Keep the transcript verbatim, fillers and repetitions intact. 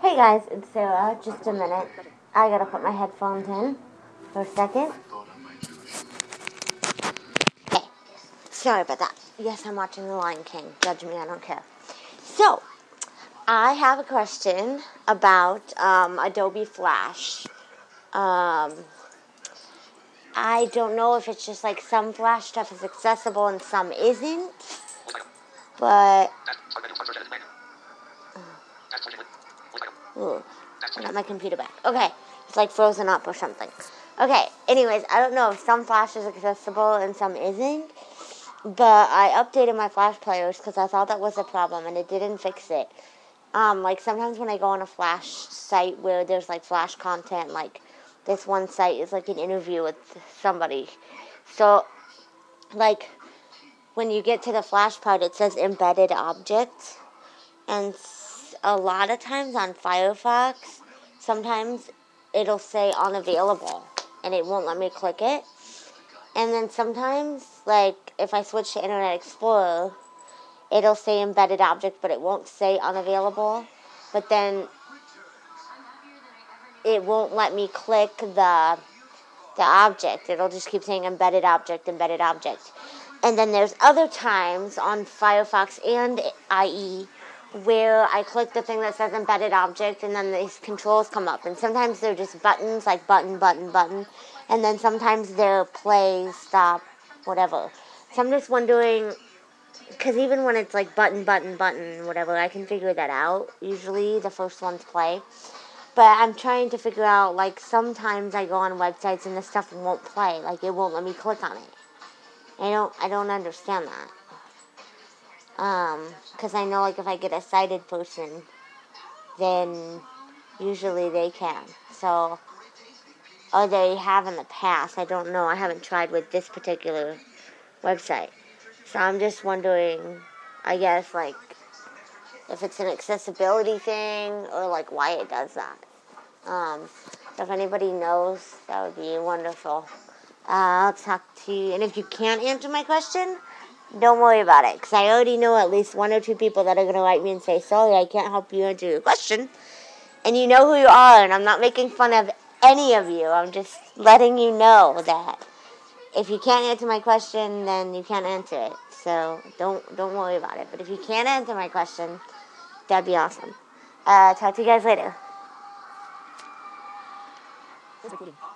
Hey guys, it's Sarah. Just a minute. I gotta put my headphones in for a second. Okay. Sorry about that. Yes, I'm watching The Lion King. Judge me, I don't care. So, I have a question about um, Adobe Flash. Um, I don't know if it's just like some Flash stuff is accessible and some isn't, but... Ooh, I got my computer back. Okay, it's like frozen up or something. Okay, anyways, I don't know if some Flash is accessible and some isn't, but I updated my Flash players because I thought that was a problem and it didn't fix it. Um, like sometimes when I go on a Flash site where there's like Flash content, like this one site is like an interview with somebody. So, like, when you get to the Flash part, it says embedded objects, and a lot of times on Firefox, sometimes it'll say unavailable, and it won't let me click it. And then sometimes, like, if I switch to Internet Explorer, it'll say embedded object, but it won't say unavailable. But then it won't let me click the the object. It'll just keep saying embedded object, embedded object. And then there's other times on Firefox and I E where I click the thing that says embedded object, and then these controls come up. And sometimes they're just buttons, like button, button, button. And then sometimes they're play, stop, whatever. So I'm just wondering, because even when it's like button, button, button, whatever, I can figure that out. Usually the first one's play. But I'm trying to figure out, like, sometimes I go on websites and the stuff won't play. Like, it won't let me click on it. I don't, I don't understand that. Um, because I know, like, if I get a sighted person, then usually they can. So, or they have in the past. I don't know. I haven't tried with this particular website. So I'm just wondering, I guess, like, if it's an accessibility thing or, like, why it does that. Um, so if anybody knows, that would be wonderful. Uh, I'll talk to you. And if you can't answer my question, don't worry about it, because I already know at least one or two people that are going to write me and say, sorry, I can't help you answer your question. And you know who you are, and I'm not making fun of any of you. I'm just letting you know that if you can't answer my question, then you can't answer it. So don't don't worry about it. But if you can answer my question, that'd be awesome. Uh, talk to you guys later.